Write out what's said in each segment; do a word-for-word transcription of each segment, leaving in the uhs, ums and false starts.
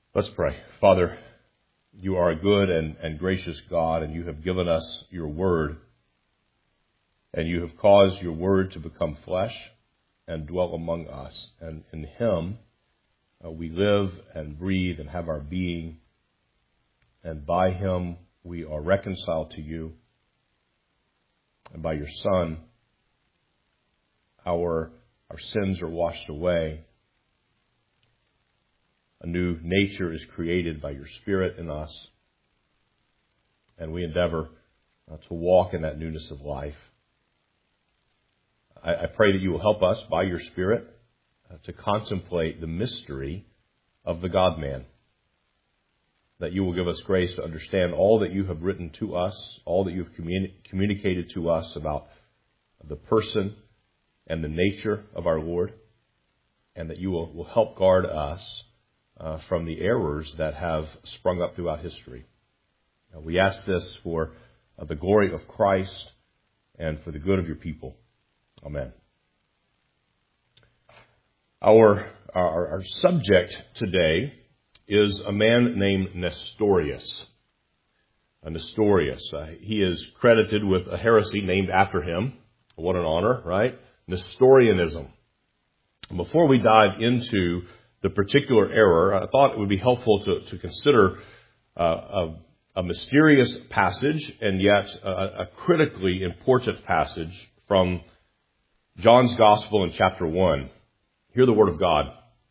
Let's pray. Father, you are a good and, and gracious God, and you have given us your word, and you have caused your word to become flesh and dwell among us. And in him uh, we live and breathe and have our being, and by him we are reconciled to you, and by your Son our, our sins are washed away. A new nature is created by your Spirit in us, and we endeavor uh, to walk in that newness of life. I, I pray that you will help us by your Spirit uh, to contemplate the mystery of the God-man, that you will give us grace to understand all that you have written to us, all that you have communi- communicated to us about the person and the nature of our Lord, and that you will, will help guard us Uh, from the errors that have sprung up throughout history. Uh, we ask this for uh, the glory of Christ and for the good of your people. Amen. Our, our, our subject today is a man named Nestorius. Uh, Nestorius. Uh, he is credited with a heresy named after him. What an honor, right? Nestorianism. Before we dive into the particular error, I thought it would be helpful to, to consider uh, a, a mysterious passage and yet a, a critically important passage from John's Gospel in chapter one. Hear the Word of God.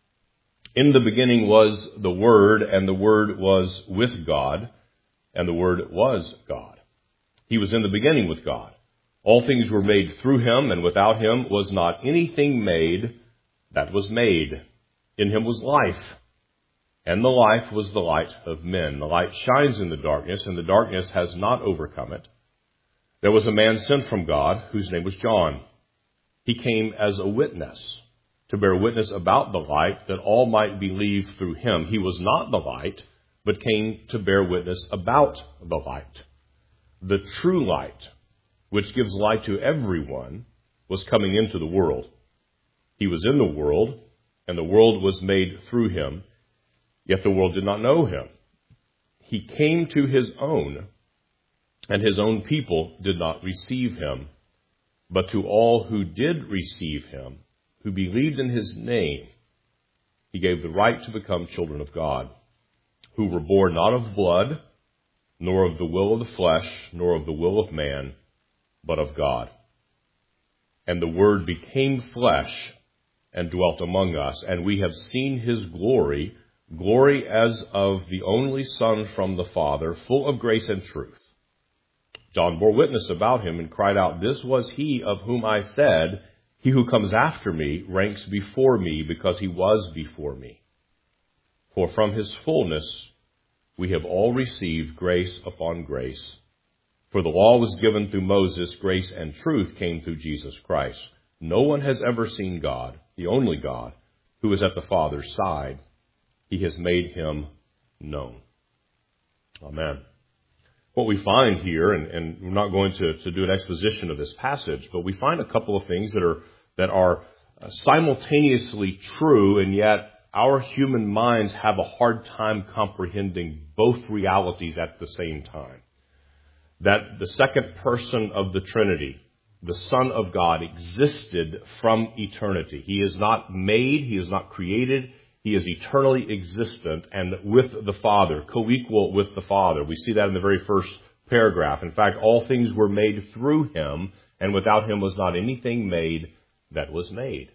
In the beginning was the Word, and the Word was with God, and the Word was God. He was in the beginning with God. All things were made through him, and without him was not anything made that was made. In him was life, and the life was the light of men. The light shines in the darkness, and the darkness has not overcome it. There was a man sent from God, whose name was John. He came as a witness, to bear witness about the light, that all might believe through him. He was not the light, but came to bear witness about the light. The true light, which gives light to everyone, was coming into the world. He was in the world, and the world was made through him, yet the world did not know him. He came to his own, and his own people did not receive him. But to all who did receive him, who believed in his name, he gave the right to become children of God, who were born not of blood, nor of the will of the flesh, nor of the will of man, but of God. And the Word became flesh and dwelt among us, and we have seen his glory, glory as of the only Son from the Father, full of grace and truth. John bore witness about him and cried out, "This was he of whom I said, he who comes after me ranks before me, because he was before me. For from his fullness we have all received grace upon grace. For the law was given through Moses, grace and truth came through Jesus Christ. No one has ever seen God, the only God, who is at the Father's side. He has made him known." Amen. What we find here, and, and we're not going to, to do an exposition of this passage, but we find a couple of things that are that are simultaneously true, and yet our human minds have a hard time comprehending both realities at the same time. That the second person of the Trinity, the Son of God, existed from eternity. He is not made, he is not created, he is eternally existent and with the Father, co-equal with the Father. We see that in the very first paragraph. In fact, all things were made through him, and without him was not anything made that was made.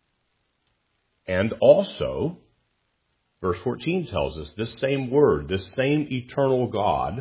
And also, verse fourteen tells us, this same Word, this same eternal God,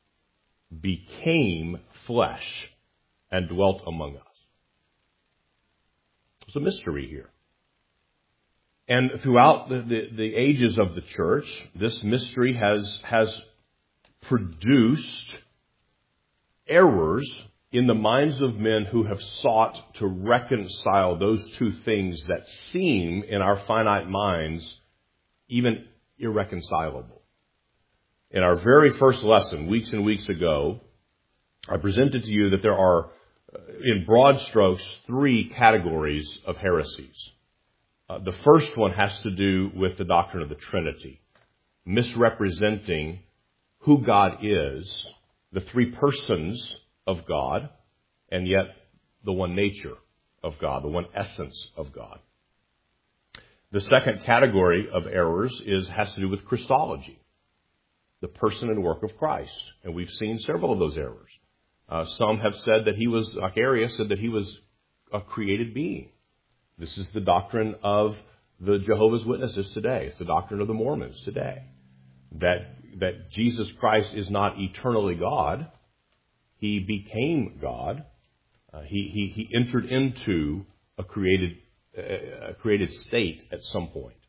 became flesh and dwelt among us. There's a mystery here. And throughout the, the, the ages of the church, this mystery has, has produced errors in the minds of men who have sought to reconcile those two things that seem in our finite minds even irreconcilable. In our very first lesson, weeks and weeks ago, I presented to you that there are, in broad strokes, three categories of heresies. Uh, the first one has to do with the doctrine of the Trinity. misrepresenting who God is, the three persons of God, and yet the one nature of God, the one essence of God. The second category of errors is has to do with Christology, the person and work of Christ. And we've seen several of those errors. Uh, some have said that he was, like Arius said, that he was a created being. This is the doctrine of the Jehovah's Witnesses today. It's the doctrine of the Mormons today. That, that Jesus Christ is not eternally God. He became God. Uh, he, he, he entered into a created, uh, a created state at some point.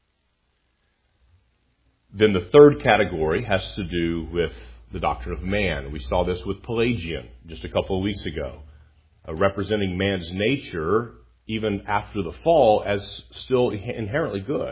Then the third category has to do with the doctrine of man. We saw this with Pelagian just a couple of weeks ago, uh, representing man's nature even after the fall as still inherently good.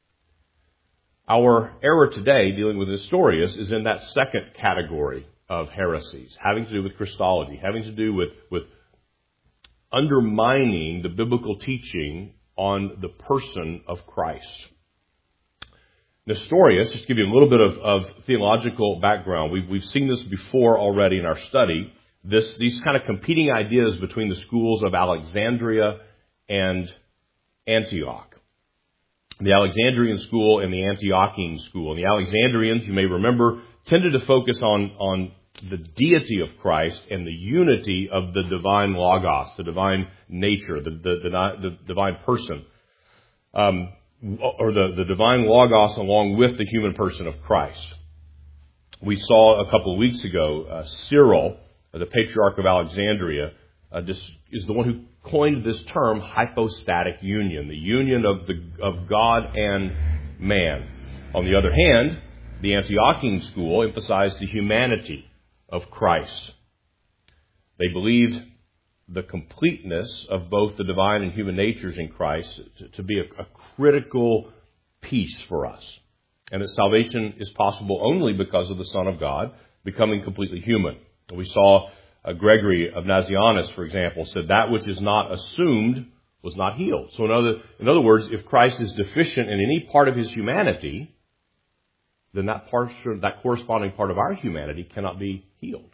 Our error today, dealing with Nestorius, is in that second category of heresies, having to do with Christology, having to do with, with undermining the biblical teaching on the person of Christ. Nestorius, just to give you a little bit of, of theological background, we've, we've seen this before already in our study, this, these kind of competing ideas between the schools of Alexandria and Antioch. The Alexandrian school and the Antiochian school. And the Alexandrians, you may remember, tended to focus on, on the deity of Christ and the unity of the divine logos, the divine nature, the, the, the, the divine person, um, or the, the divine logos along with the human person of Christ. We saw a couple of weeks ago, uh, Cyril, the patriarch of Alexandria, uh, this is the one who coined this term hypostatic union, the union of the of God and man. On the other hand, the Antiochian school emphasized the humanity of Christ. They believed the completeness of both the divine and human natures in Christ to, to be a, a critical piece for us. And that salvation is possible only because of the Son of God becoming completely human. And we saw uh, Gregory of Nazianzus, for example, said that which is not assumed was not healed. So in other, in other words, if Christ is deficient in any part of his humanity, then that part, that corresponding part of our humanity cannot be healed.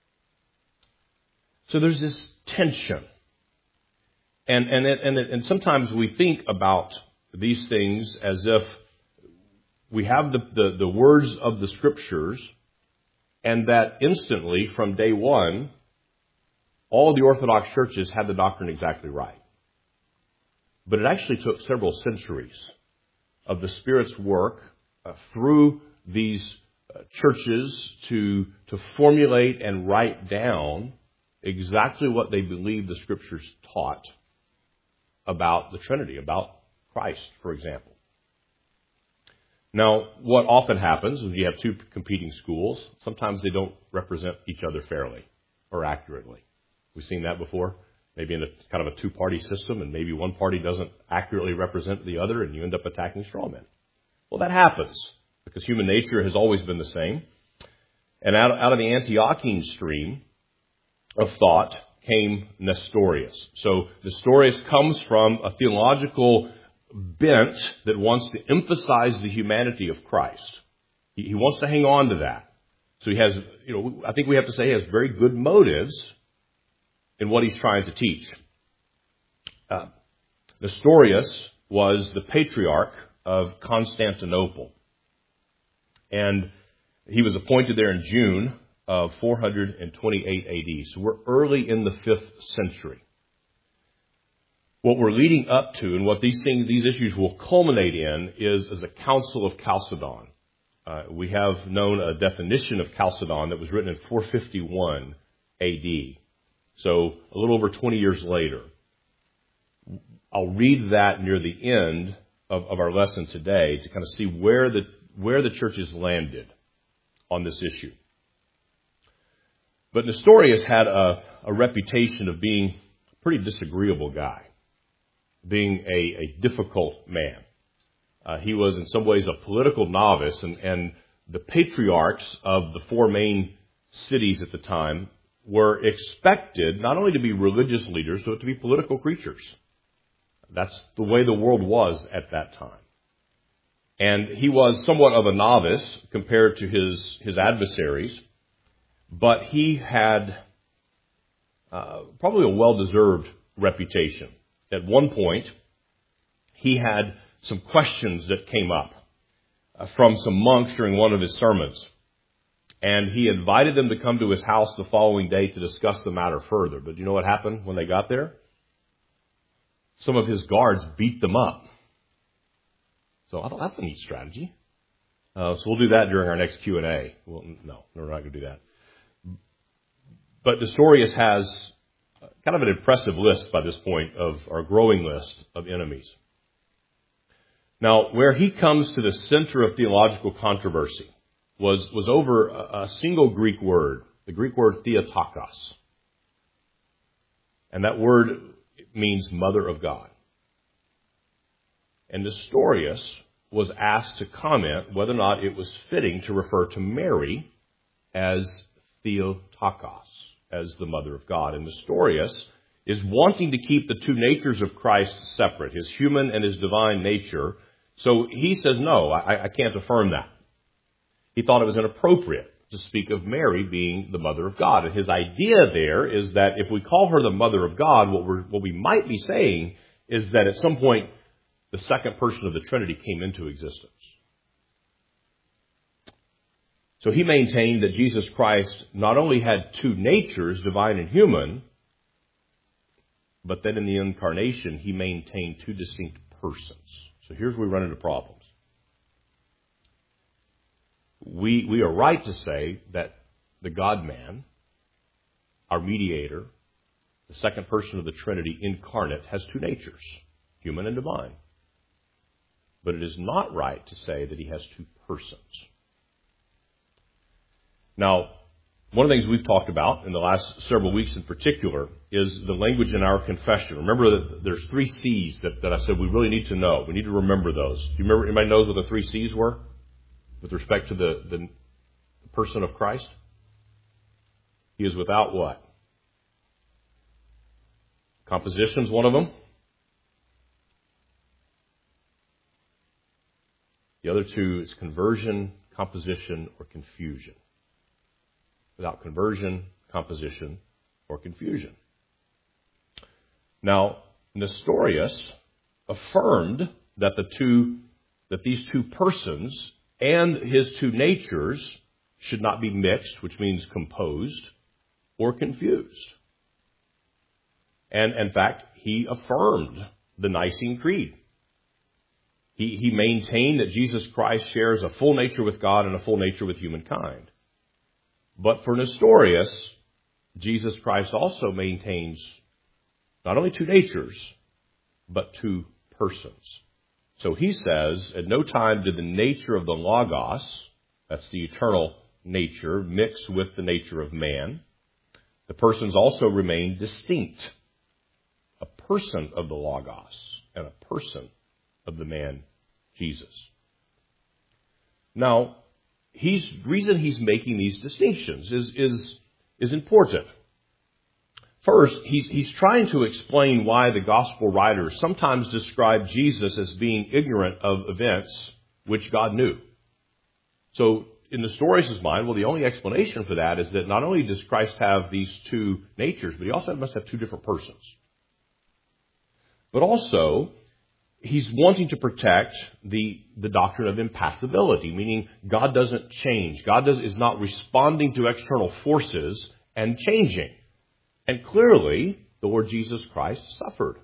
So there's this tension. And, and, and, and sometimes we think about these things as if we have the, the, the words of the Scriptures, and that instantly, from day one, all the Orthodox churches had the doctrine exactly right. But it actually took several centuries of the Spirit's work uh, through these uh, churches to, to formulate and write down exactly what they believed the Scriptures taught about the Trinity, about Christ, for example. Now, what often happens is you have two competing schools. Sometimes they don't represent each other fairly or accurately. We've seen that before, maybe in a kind of a two-party system, and maybe one party doesn't accurately represent the other, and you end up attacking straw men. Well, that happens because human nature has always been the same. And out, out of the Antiochian stream of thought came Nestorius. So Nestorius comes from a theological bent that wants to emphasize the humanity of Christ. He, he wants to hang on to that. So he has, you know, I think we have to say he has very good motives in what he's trying to teach. Uh, Nestorius was the patriarch of Constantinople. And he was appointed there in June of four twenty-eight A D. So we're early in the fifth century. What we're leading up to and what these things, these issues will culminate in is, is a Council of Chalcedon. Uh, we have known a definition of Chalcedon that was written in four fifty-one A D. So a little over twenty years later. I'll read that near the end of, of our lesson today to kind of see where the, where the church has landed on this issue. But Nestorius had a, a reputation of being a pretty disagreeable guy, being a, a difficult man. Uh, he was in some ways a political novice, and, and the patriarchs of the four main cities at the time were expected not only to be religious leaders, but to be political creatures. That's the way the world was at that time. And he was somewhat of a novice compared to his, his adversaries, but he had uh, probably a well-deserved reputation. At one point, he had some questions that came up uh, from some monks during one of his sermons. And he invited them to come to his house the following day to discuss the matter further. But you know what happened when they got there? Some of his guards beat them up. So I thought that's a neat strategy. Uh, so we'll do that during our next Q and A. Well, no, we're not going to do that. But Nestorius has kind of an impressive list by this point of our growing list of enemies. Now, where he comes to the center of theological controversy was, was over a, a single Greek word, the Greek word Theotokos. And that word means mother of God. And Nestorius was asked to comment whether or not it was fitting to refer to Mary as Theotokos, as the mother of God. And Nestorius is wanting to keep the two natures of Christ separate, his human and his divine nature. So he says, no, I, I can't affirm that. He thought it was inappropriate to speak of Mary being the mother of God. And his idea there is that if we call her the mother of God, what, we're, what we might be saying is that at some point, the second person of the Trinity came into existence. So he maintained that Jesus Christ not only had two natures, divine and human, but that in the incarnation, he maintained two distinct persons. So here's where we run into problems. We, we are right to say that the God-man, our mediator, the second person of the Trinity incarnate, has two natures, human and divine. But it is not right to say that he has two persons. Now, one of the things we've talked about in the last several weeks in particular is the language in our confession. Remember that there's three C's that, that I said we really need to know. We need to remember those. Do you remember, anybody knows what the three C's were with respect to the, the person of Christ? He is without what? Composition's one of them. The other two is conversion, composition, or confusion. Without conversion, composition, or confusion. Now, Nestorius affirmed that the two, that these two persons and his two natures should not be mixed, which means composed, or confused. And in fact, he affirmed the Nicene Creed. He, he maintained that Jesus Christ shares a full nature with God and a full nature with humankind. But for Nestorius, Jesus Christ also maintains not only two natures, but two persons. So he says, at no time did the nature of the Logos, that's the eternal nature, mix with the nature of man. The persons also remain distinct. A person of the Logos and a person of the man Jesus. Now, he's reason he's making these distinctions is is is important. First, he's he's trying to explain why the gospel writers sometimes describe Jesus as being ignorant of events which God knew. So, in Nestorius' mind, well, the only explanation for that is that not only does Christ have these two natures, but he also must have two different persons. But also, he's wanting to protect the, the doctrine of impassibility, meaning God doesn't change. God does, is not responding to external forces and changing. And clearly, the Lord Jesus Christ suffered.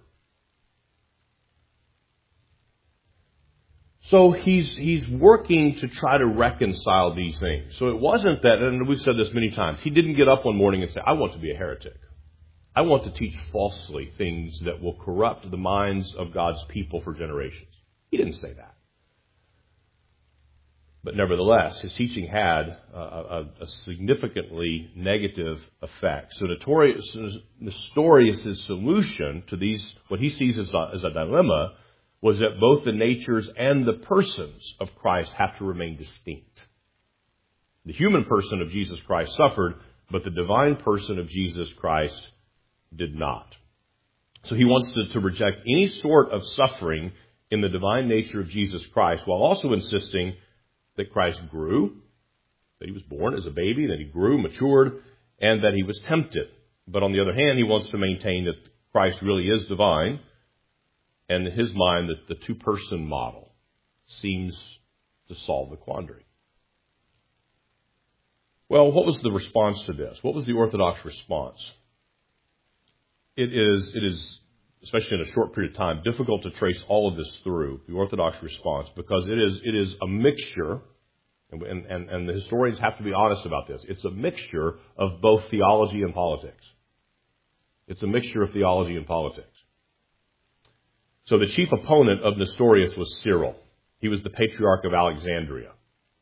So he's he's working to try to reconcile these things. So it wasn't that, and we've said this many times, he didn't get up one morning and say, I want to be a heretic. I want to teach falsely things that will corrupt the minds of God's people for generations. He didn't say that. But nevertheless, his teaching had a, a, a significantly negative effect. So Nestorius, Nestorius' solution to these, what he sees as a, as a dilemma, was that both the natures and the persons of Christ have to remain distinct. The human person of Jesus Christ suffered, but the divine person of Jesus Christ did not. So he wants to, to reject any sort of suffering in the divine nature of Jesus Christ, while also insisting that Christ grew, that he was born as a baby, that he grew, matured, and that he was tempted. But on the other hand, he wants to maintain that Christ really is divine, and in his mind that the two-person model seems to solve the quandary. Well, what was the response to this? What was the Orthodox response? It is, it is, especially in a short period of time, difficult to trace all of this through, the Orthodox response, because it is, it is a mixture, and, and, and the historians have to be honest about this. It's a mixture of both theology and politics. It's a mixture of theology and politics. So the chief opponent of Nestorius was Cyril. He was the Patriarch of Alexandria.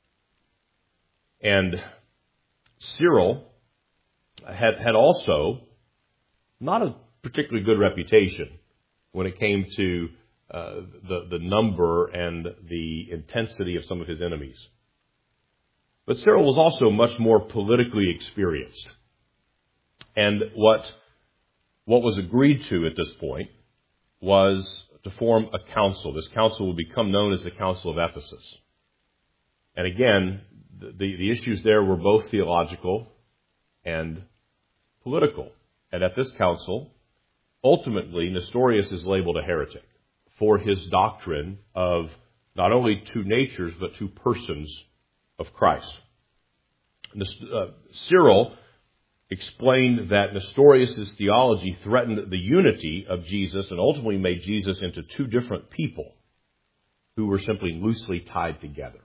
And Cyril had, had also not a particularly good reputation when it came to uh, the, the number and the intensity of some of his enemies. But Cyril was also much more politically experienced. And what, what was agreed to at this point was to form a council. This council would become known as the Council of Ephesus. And again, the, the issues there were both theological and political. And at this council, ultimately, Nestorius is labeled a heretic for his doctrine of not only two natures, but two persons of Christ. Uh, Cyril explained that Nestorius' theology threatened the unity of Jesus and ultimately made Jesus into two different people who were simply loosely tied together.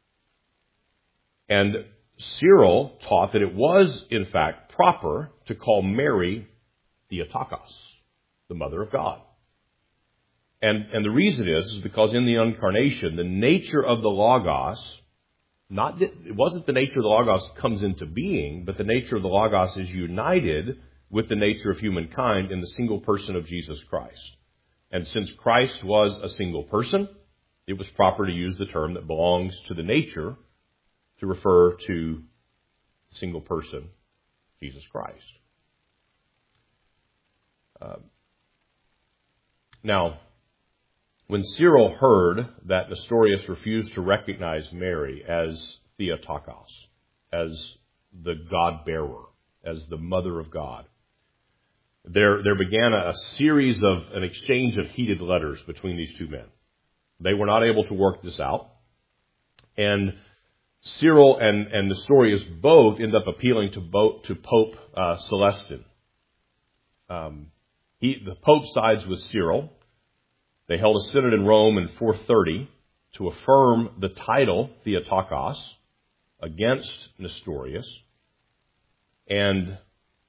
And Cyril taught that it was, in fact, proper to call Mary Theotokos, the Mother of God. And, and the reason is, is because in the Incarnation, the nature of the Logos, not that, it wasn't the nature of the Logos comes into being, but the nature of the Logos is united with the nature of humankind in the single person of Jesus Christ. And since Christ was a single person, it was proper to use the term that belongs to the nature to refer to the single person, Jesus Christ. Uh, now, when Cyril heard that Nestorius refused to recognize Mary as Theotokos, as the God-bearer, as the Mother of God, there, there began a, a series of an exchange of heated letters between these two men. They were not able to work this out. And Cyril and, and Nestorius both end up appealing to, both, to Pope uh, Celestine. Um, he, the Pope sides with Cyril. They held a synod in Rome in four thirty to affirm the title Theotokos against Nestorius. And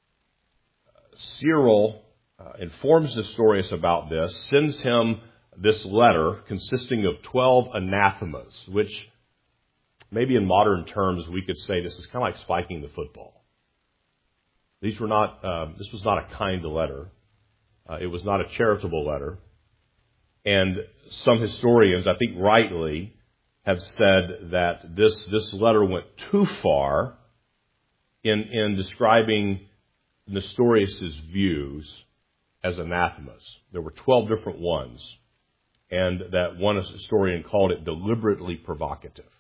Cyril uh, informs Nestorius about this, sends him this letter consisting of twelve anathemas, which maybe in modern terms we could say this is kind of like spiking the football. These were not. Uh, this was not a kind letter. Uh, it was not a charitable letter. And some historians, I think rightly, have said that this, this letter went too far in, in describing Nestorius' views as anathemas. There were twelve different ones, and that one historian called it deliberately provocative.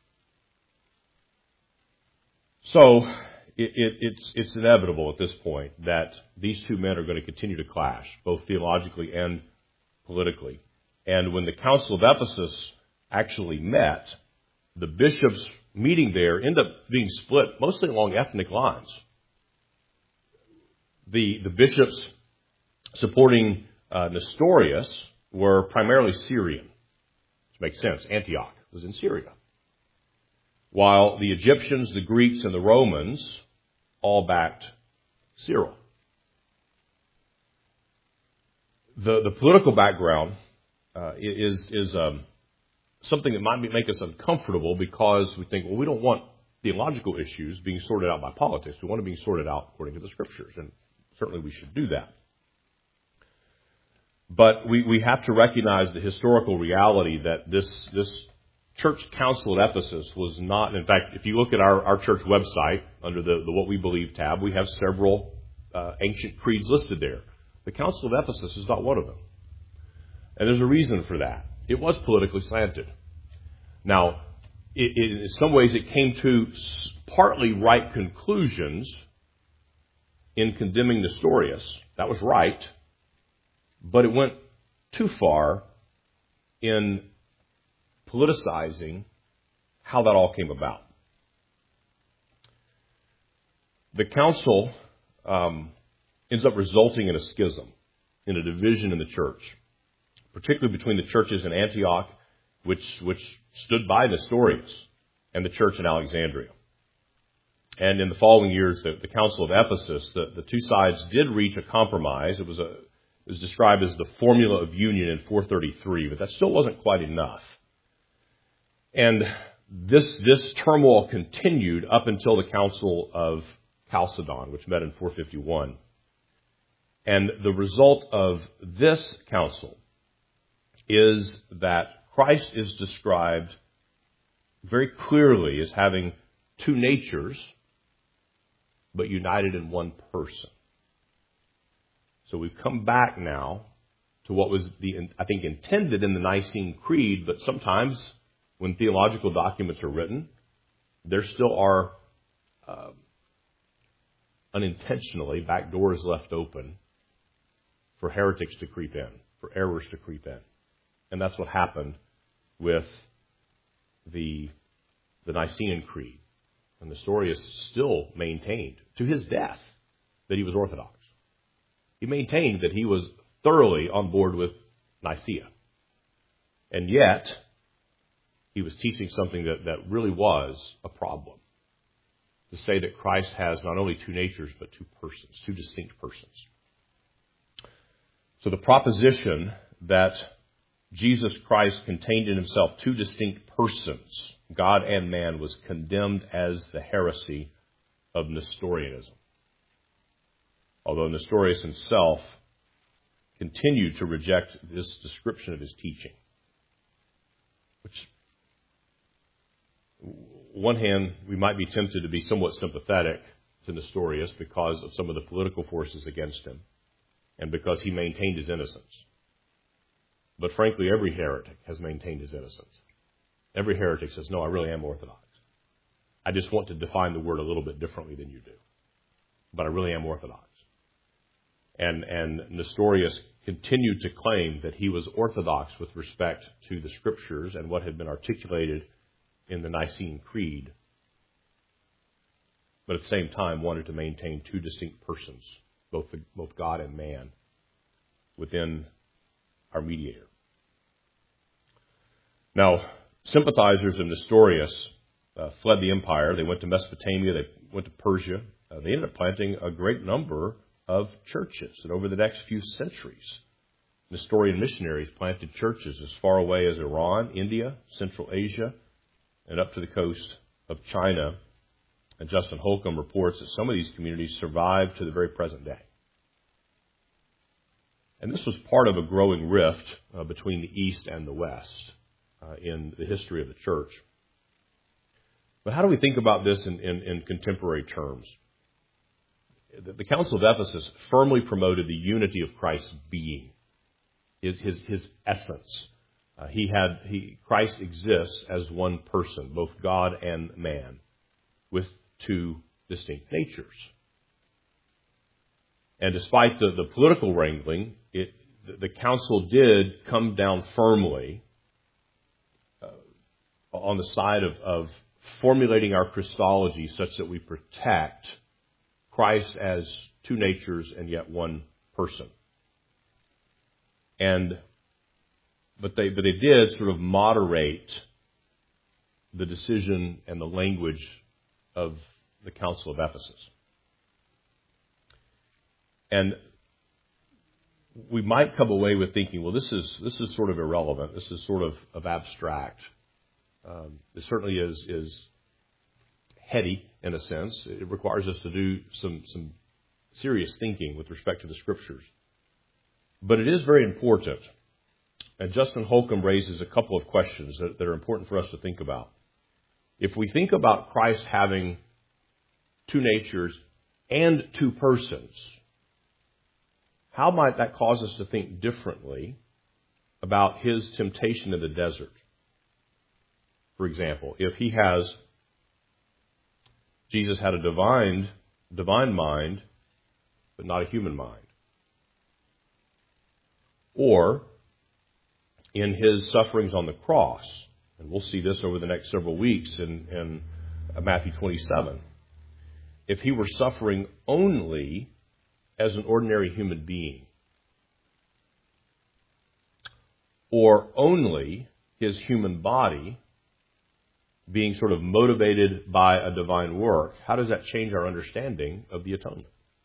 So it, it, it's, it's inevitable at this point that these two men are going to continue to clash, both theologically and politically. And when the Council of Ephesus actually met, the bishops meeting there ended up being split mostly along ethnic lines. The, the bishops supporting uh, Nestorius were primarily Syrian, which makes sense. Antioch was in Syria. While the Egyptians, the Greeks, and the Romans all backed Cyril. The, the political background Uh, is is um, something that might make us uncomfortable because we think, well, we don't want theological issues being sorted out by politics. We want it being sorted out according to the Scriptures, and certainly we should do that. But we, we have to recognize the historical reality that this this church council at Ephesus was not, in fact, if you look at our, our church website under the, the What We Believe tab, we have several uh, ancient creeds listed there. The Council of Ephesus is not one of them. And there's a reason for that. it was politically slanted. Now, it, it, in some ways, it came to partly right conclusions in condemning Nestorius. That was right, but it went too far in politicizing how that all came about. The council um, ends up resulting in a schism, in a division in the church, particularly between the churches in Antioch, which which stood by Nestorius, and the church in Alexandria. And in the following years, the, the Council of Ephesus, the, the two sides did reach a compromise. It was a it was described as the formula of union in four thirty-three, but that still wasn't quite enough. And this this turmoil continued up until the Council of Chalcedon, which met in four fifty-one. And the result of this council is that Christ is described very clearly as having two natures, but united in one person. So we've come back now to what was, the I think, intended in the Nicene Creed, but sometimes when theological documents are written, there still are uh, unintentionally back doors left open for heretics to creep in, for errors to creep in. And that's what happened with the, the Nicene Creed. And Nestorius still maintained, to his death, that he was Orthodox. He maintained that he was thoroughly on board with Nicaea. And yet, he was teaching something that, that really was a problem. To say that Christ has not only two natures, but two persons, two distinct persons. So the proposition that Jesus Christ contained in himself two distinct persons, God and man, was condemned as the heresy of Nestorianism. Although Nestorius himself continued to reject this description of his teaching. Which, on one hand, we might be tempted to be somewhat sympathetic to Nestorius because of some of the political forces against him and because he maintained his innocence. But frankly, every heretic has maintained his innocence. Every heretic says, no, I really am Orthodox. I just want to define the word a little bit differently than you do. But I really am Orthodox. And, and Nestorius continued to claim that he was Orthodox with respect to the Scriptures and what had been articulated in the Nicene Creed, but at the same time wanted to maintain two distinct persons, both, the, both God and man, within our mediator. Now, sympathizers of Nestorius uh, fled the empire. They went to Mesopotamia. They went to Persia. Uh, they ended up planting a great number of churches. And over the next few centuries, Nestorian missionaries planted churches as far away as Iran, India, Central Asia, and up to the coast of China. And Justin Holcomb reports that some of these communities survive to the very present day. And this was part of a growing rift uh, between the East and the West uh, in the history of the church. But how do we think about this in, in, in contemporary terms? The, the Council of Ephesus firmly promoted the unity of Christ's being, his, his, his essence. Uh, he had he Christ exists as one person, both God and man, with two distinct natures. And despite the, the political wrangling, it, the, the council did come down firmly uh, on the side of, of formulating our Christology such that we protect Christ as two natures and yet one person. And but they but they did sort of moderate the decision and the language of the Council of Ephesus. And we might come away with thinking, well, this is this is sort of irrelevant. This is sort of, of abstract. Um, it certainly is is heady in a sense. It requires us to do some some serious thinking with respect to the Scriptures. But it is very important. And Justin Holcomb raises a couple of questions that, that are important for us to think about. If we think about Christ having two natures and two persons, how might that cause us to think differently about his temptation in the desert. For example, if he has, Jesus had a divine, divine mind, but not a human mind. Or in his sufferings on the cross, and we'll see this over the next several weeks in, in Matthew twenty-seven, if he were suffering only as an ordinary human being, or only his human body being sort of motivated by a divine work, how does that change our understanding of the atonement?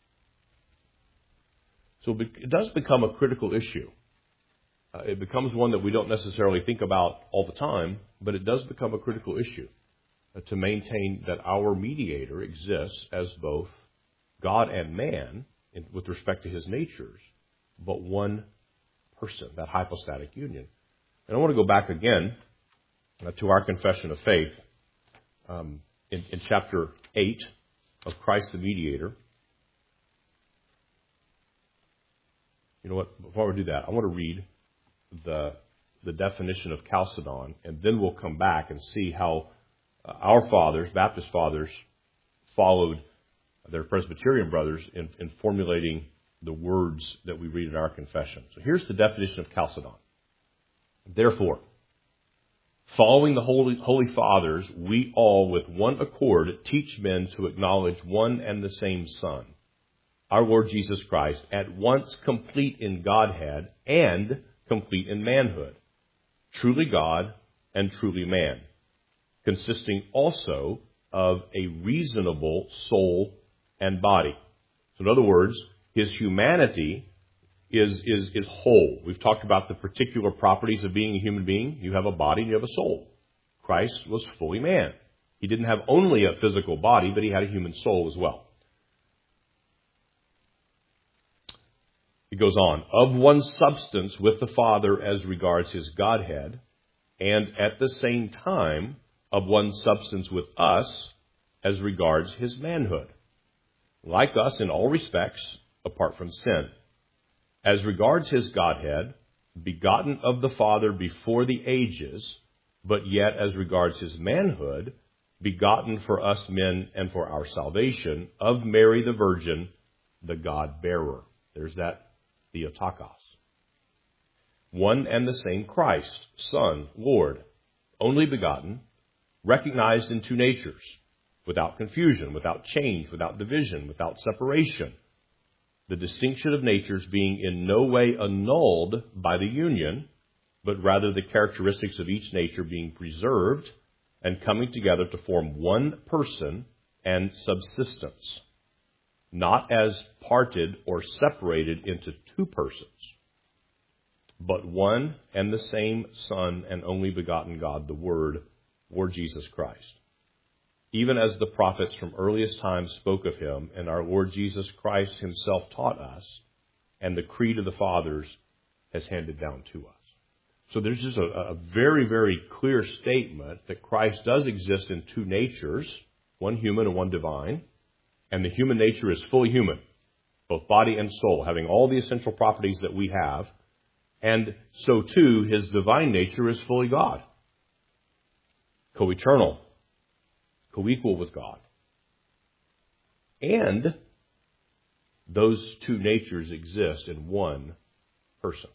So it does become a critical issue. Uh, it becomes one that we don't necessarily think about all the time, but it does become a critical issue uh, to maintain that our mediator exists as both God and man in, with respect to his natures, but one person, that hypostatic union. And I want to go back again uh, to our confession of faith um, in, in chapter eight of Christ the Mediator. You know what? Before we do that, I want to read the the definition of Chalcedon, and then we'll come back and see how uh, our fathers, Baptist fathers, followed their Presbyterian brothers in, in formulating the words that we read in our confession. So here's the definition of Chalcedon. Therefore, following the Holy, Holy Fathers, we all with one accord teach men to acknowledge one and the same Son, our Lord Jesus Christ, at once complete in Godhead and complete in manhood, truly God and truly man, consisting also of a reasonable soul and body. So in other words, his humanity is, is, is whole. We've talked about the particular properties of being a human being. You have a body and you have a soul. Christ was fully man. He didn't have only a physical body, but he had a human soul as well. It goes on, of one substance with the Father as regards his Godhead, and at the same time of one substance with us as regards his manhood, like us in all respects, apart from sin. As regards his Godhead, begotten of the Father before the ages, but yet as regards his manhood, begotten for us men and for our salvation, of Mary the Virgin, the God-bearer. There's that Theotokos. One and the same Christ, Son, Lord, only begotten, recognized in two natures, without confusion, without change, without division, without separation. The distinction of natures being in no way annulled by the union, but rather the characteristics of each nature being preserved and coming together to form one person and subsistence, not as parted or separated into two persons, but one and the same Son and only begotten God, the Word, Lord Jesus Christ. Even as the prophets from earliest times spoke of him, and our Lord Jesus Christ himself taught us, and the creed of the fathers has handed down to us. So there's just a, a very, very clear statement that Christ does exist in two natures, one human and one divine, and the human nature is fully human, both body and soul, having all the essential properties that we have, and so too his divine nature is fully God, co-eternal, co-equal with God. And those two natures exist in one person.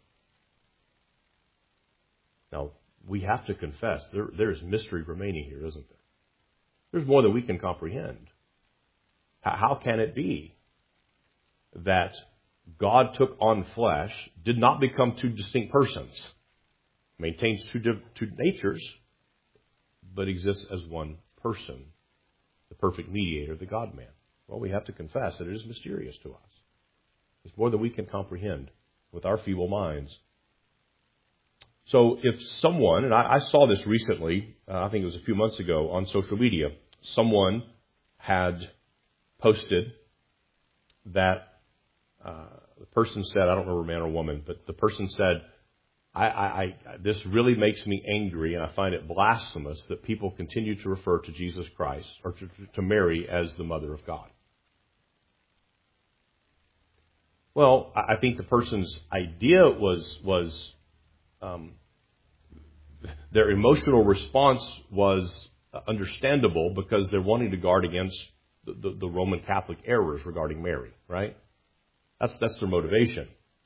Now, we have to confess, there, there is mystery remaining here, isn't there? There's more than we can comprehend. How, how can it be that God took on flesh, did not become two distinct persons, maintains two, two natures, but exists as one person, the perfect mediator, the God-man? Well, we have to confess that it is mysterious to us. It's more than we can comprehend with our feeble minds. So if someone, and I, I saw this recently, uh, I think it was a few months ago on social media, someone had posted that uh, the person said, I don't remember man or woman, but the person said, I, I, I, this really makes me angry, and I find it blasphemous that people continue to refer to Jesus Christ or to, to Mary as the Mother of God. Well, I think the person's idea was was um, their emotional response was understandable because they're wanting to guard against the, the, the Roman Catholic errors regarding Mary, right? That's, that's their motivation.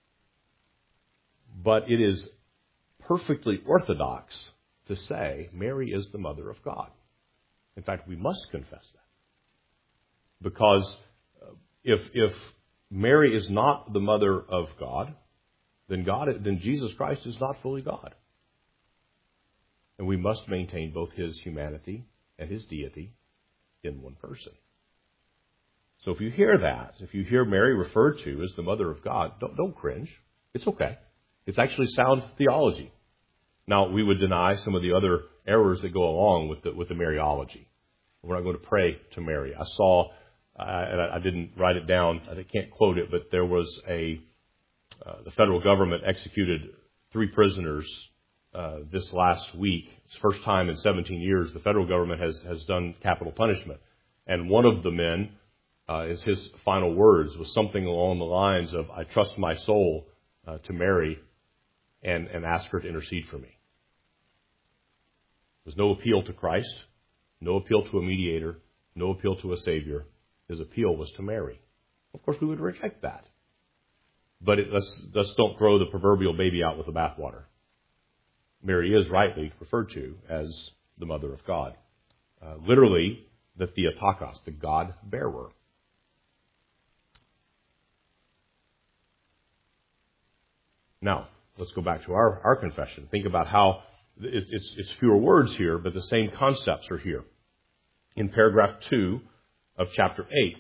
But it is perfectly orthodox to say Mary is the mother of God. In fact, we must confess that. Because if, if Mary is not the mother of God, then God, then Jesus Christ is not fully God. And we must maintain both his humanity and his deity in one person. So if you hear that, if you hear Mary referred to as the mother of God, don't, don't cringe. It's okay. It's actually sound theology. Now, we would deny some of the other errors that go along with the, with the Mariology. We're not going to pray to Mary. I saw, uh, and I, I didn't write it down, I can't quote it, but there was a, uh, the federal government executed three prisoners uh, this last week. It's the first time in seventeen years the federal government has, has done capital punishment. And one of the men, uh, is his final words, was something along the lines of, I trust my soul uh, to Mary and, and ask her to intercede for me. There's no appeal to Christ, no appeal to a mediator, no appeal to a Savior. His appeal was to Mary. Of course, we would reject that. But it, let's, let's don't throw the proverbial baby out with the bathwater. Mary is rightly referred to as the mother of God. Uh, literally, the Theotokos, the God-bearer. Now, let's go back to our, our confession. Think about how it's, it's, it's fewer words here, but the same concepts are here. In paragraph two of chapter eight,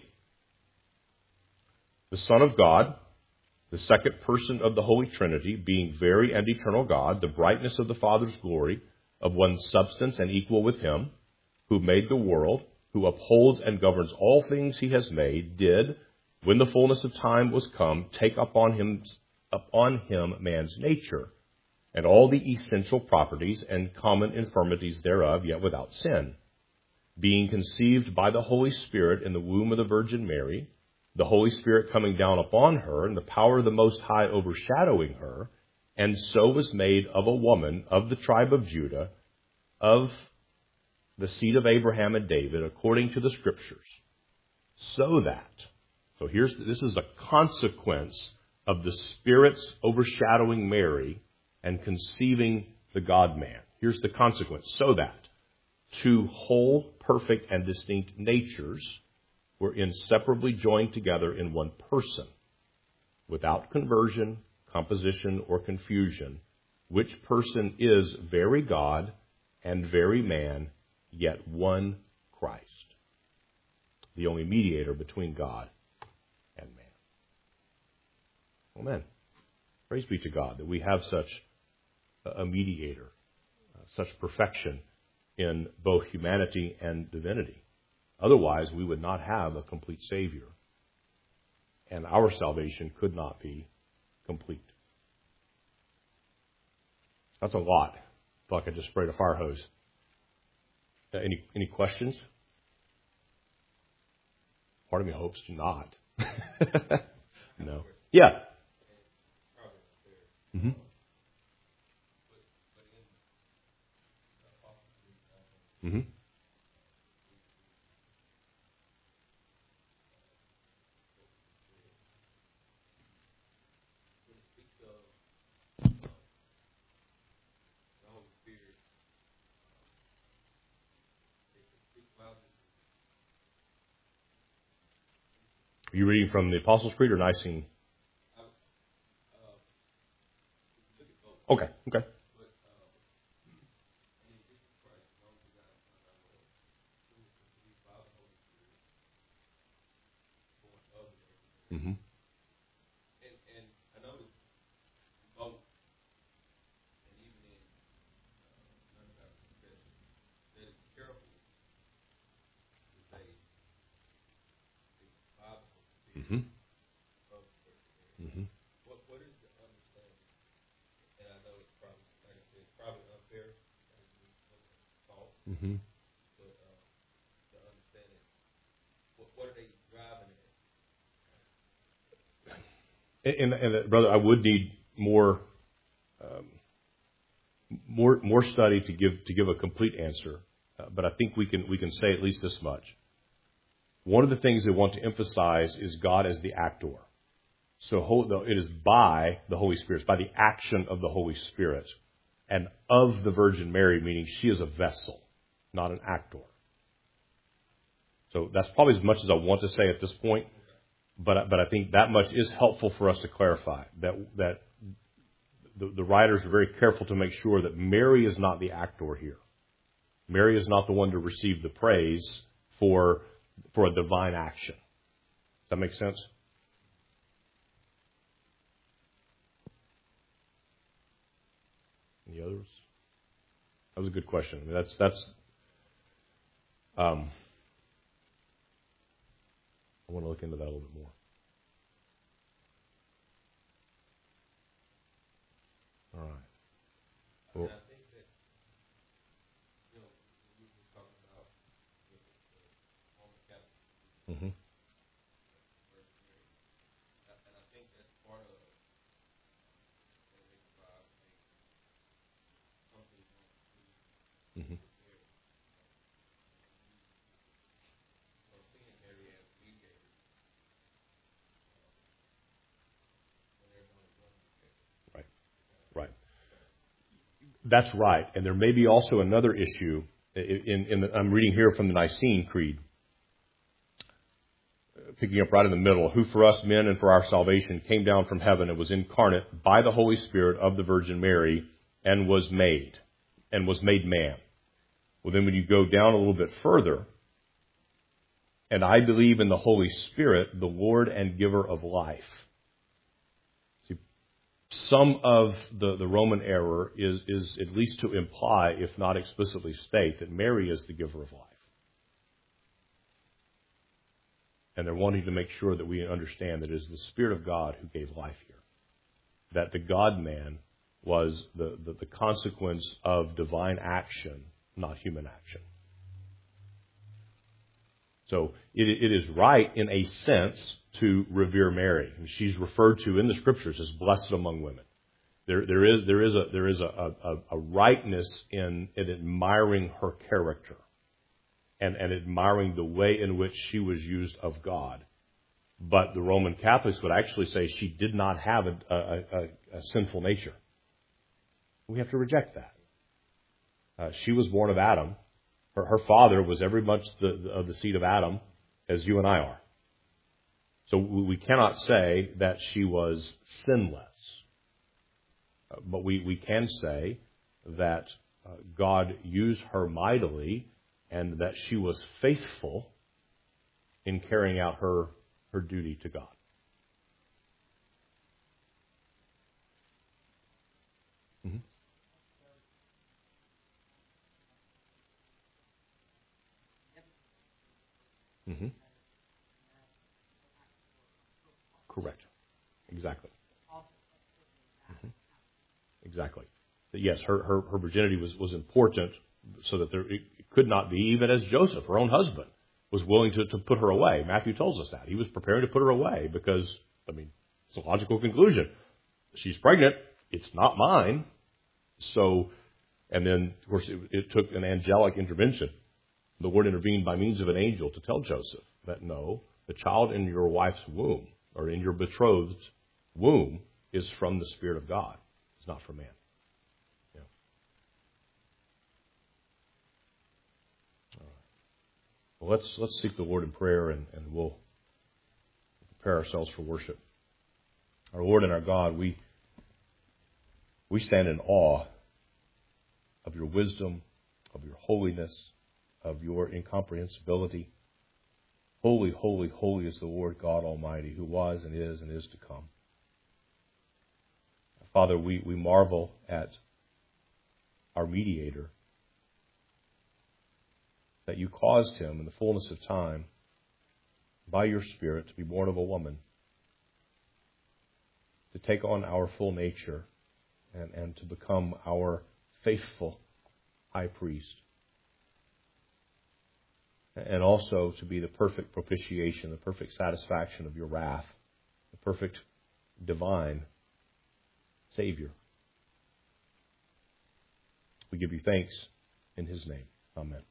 the Son of God, the second person of the Holy Trinity, being very and eternal God, the brightness of the Father's glory, of one substance and equal with him, who made the world, who upholds and governs all things he has made, did, when the fullness of time was come, take upon him, upon him man's nature, and all the essential properties and common infirmities thereof, yet without sin. Being conceived by the Holy Spirit in the womb of the Virgin Mary, the Holy Spirit coming down upon her, and the power of the Most High overshadowing her, and so was made of a woman of the tribe of Judah, of the seed of Abraham and David, according to the Scriptures, so that, so here's, this is a consequence of the Spirit's overshadowing Mary and conceiving the God-man. Here's the consequence, so that two whole, perfect, and distinct natures were inseparably joined together in one person, without conversion, composition, or confusion, which person is very God and very man, yet one Christ, the only mediator between God and man. Amen. Praise be to God that we have such a mediator, uh, such perfection in both humanity and divinity. Otherwise, we would not have a complete Savior, and our salvation could not be complete. That's a lot. I feel like I just sprayed a fire hose. Uh, any any questions? Part of me hopes to not. No. Yeah. Mm-hmm. Mm-hmm. Are you reading from the Apostles' Creed or Nicene? Okay, okay. Mm-hmm. Mm-hmm. Mm-hmm. Mm-hmm. And, and, and uh, brother, I would need more um, more more study to give to give a complete answer, uh, but I think we can we can say at least this much. One of the things they want to emphasize is God as the actor. So it is by the Holy Spirit, it's by the action of the Holy Spirit, and of the Virgin Mary, meaning she is a vessel, not an actor. So that's probably as much as I want to say at this point, but but I think that much is helpful for us to clarify that that the, the writers are very careful to make sure that Mary is not the actor here. Mary is not the one to receive the praise for for a divine action. Does that make sense? Any others? That was a good question. I mean, that's that's. Um, I want to look into that a little bit more. All right. Well, I think that, you know, we were talking about the Roman Catholic mm-hmm. Virgin Mary, and I think that's part of what makes God make something known to Mm-hmm. Mary. You know, seeing Mary as mediator when they're going to run together. Right. Right. That's right. And there may be also another issue. In, in the, I'm reading here from the Nicene Creed, picking up right in the middle, who for us men and for our salvation came down from heaven and was incarnate by the Holy Spirit of the Virgin Mary and was made, and was made man. Well, then when you go down a little bit further, and I believe in the Holy Spirit, the Lord and giver of life. See, some of the, the Roman error is, is at least to imply, if not explicitly state, that Mary is the giver of life. And they're wanting to make sure that we understand that it is the Spirit of God who gave life here. That the God-man was the, the, the consequence of divine action, not human action. So it, it is right in a sense to revere Mary. And she's referred to in the Scriptures as blessed among women. There, there is, there is a, there is a, a, a rightness in, in admiring her character. And, and admiring the way in which she was used of God. But the Roman Catholics would actually say she did not have a, a, a, a sinful nature. We have to reject that. Uh, she was born of Adam. Her, her father was every much the, the, of the seed of Adam as you and I are. So we, we cannot say that she was sinless. Uh, but we, we can say that uh, God used her mightily and that she was faithful in carrying out her, her duty to God. Mm-hmm. Mm-hmm. Correct. Exactly. Mm-hmm. Exactly. Yes, her, her, her virginity was, was important so that there it could not be, even as Joseph, her own husband, was willing to, to put her away. Matthew tells us that. He was preparing to put her away because, I mean, it's a logical conclusion. She's pregnant. It's not mine. So, and then, of course, it, it took an angelic intervention. The Lord intervened by means of an angel to tell Joseph that no, the child in your wife's womb, or in your betrothed's womb, is from the Spirit of God. It's not from man. Yeah. All right. Well, let's let's seek the Lord in prayer, and, and we'll prepare ourselves for worship. Our Lord and our God, we we stand in awe of your wisdom, of your holiness, of your incomprehensibility. Holy, holy, holy is the Lord God Almighty, who was and is and is to come. Father, we, we marvel at our mediator, that you caused him in the fullness of time, by your Spirit, to be born of a woman, to take on our full nature and, and to become our faithful high priest. And also to be the perfect propitiation, the perfect satisfaction of your wrath, the perfect divine Savior. We give you thanks in His name. Amen.